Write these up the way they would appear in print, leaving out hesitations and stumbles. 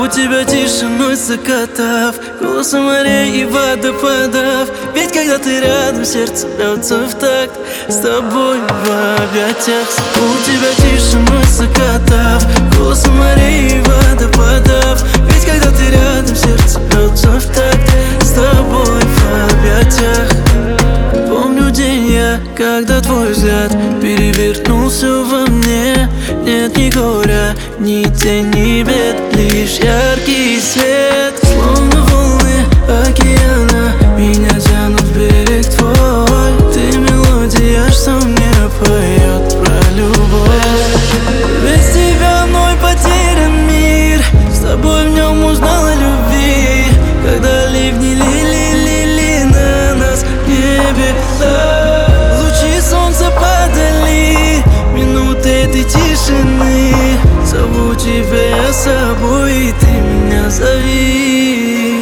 Зову тебя тишиной закатов, голосом морей и водопадов. Ведь когда ты рядом, сердце бьется в такт с тобой в объятиях. Зову тебя тишиной закатов, голосом морей и водопадов. Ведь когда ты рядом, сердце бьется в такт с тобой в объятиях. Помню день я, когда твой взгляд перевернул все во мне. Нет ни горя, ни тени, бед, лишь яркий свет. Словно волны океана меня тянут в берег твой. Ты мелодия, что мне поет про любовь. Без тебя мной потерян мир, с тобой в нем узнал о любви. Когда ливни лили на нас в небе, лучи солнца падали, минуты этой тишины. Зову тебя я с собой, и ты меня зови.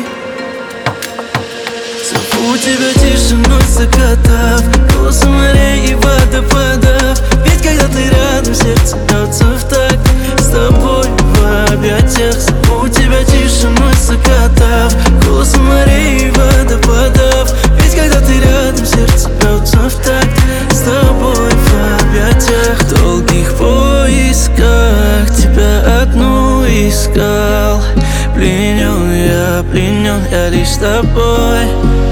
Зову тебя тишиной закатов, голосом морей и водопадов. Ведь когда ты рядом, сердце бьется в такт с тобой в объятиях. Зову тебя тишиной закатов, голосом морей и водопадов. Ведь когда ты рядом, сердце бьется в такт с тобой в объятиях. В долгих поисках тебя одну искал. Пленен я лишь тобой.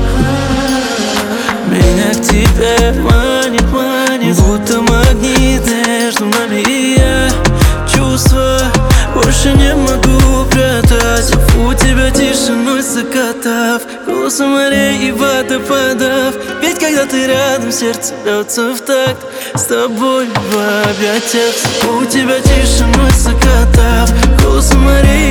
Меня к тебе манит, будто магнит между нами и я. Чувства больше не могу прятать. Зову тебя тишиной закатов, голосом морей и водопадов. Ведь когда ты рядом, сердце бьется в такт с тобой в объятиях. Зову тебя тишиной закатов, голосом морей